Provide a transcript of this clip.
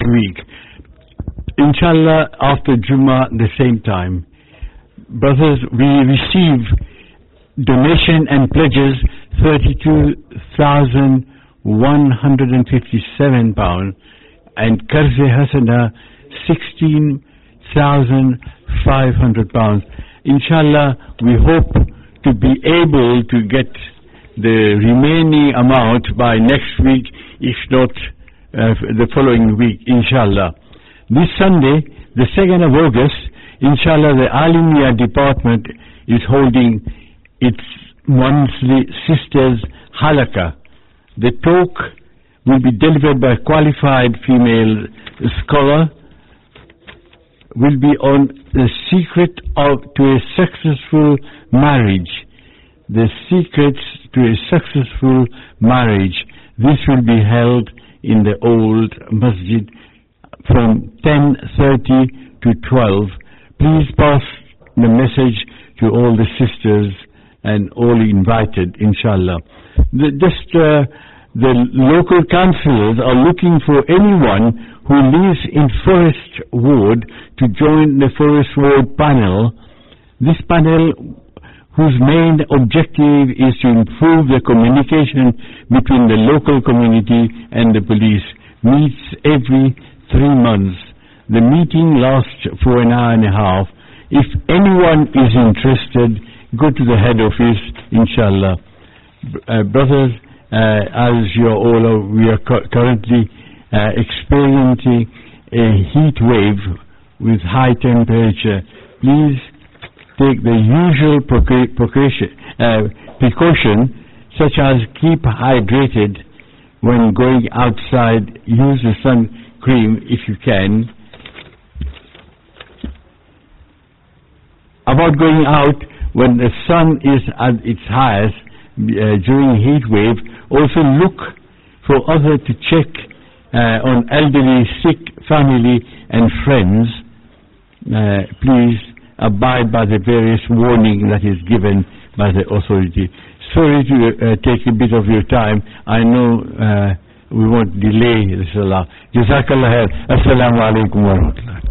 week. Inshallah, after Jummah, the same time. Brothers, we receive donation and pledges £32,157 and Qarz Hasana £16,500. Inshallah, we hope to be able to get the remaining amount by next week, if not the following week, inshallah. This Sunday, the 2nd of August, inshallah, the Alimiya department is holding its monthly Sisters Halaka. The talk will be delivered by a qualified female scholar, will be on the secret to a successful marriage. The secrets to a successful marriage. This will be held in the old masjid from 10:30 to 12. Please pass the message to all the sisters and all invited, inshallah. The local councillors are looking for anyone who lives in Forest Ward to join the Forest Ward panel. This panel, whose main objective is to improve the communication between the local community and the police, meets every 3 months. The meeting lasts for an hour and a half. If anyone is interested, go to the head office, inshallah. Brothers, as you all know, we are currently experiencing a heat wave with high temperature. Please take the usual precaution, such as keep hydrated when going outside. Use the sun cream if you can. About going out when the sun is at its highest during heat wave, also look for others to check on elderly, sick family and friends. Please abide by the various warning that is given by the authority. Sorry to take a bit of your time. I know we won't delay the salah. Jazakallah khair. Assalamu alaikum wa rahmatullah.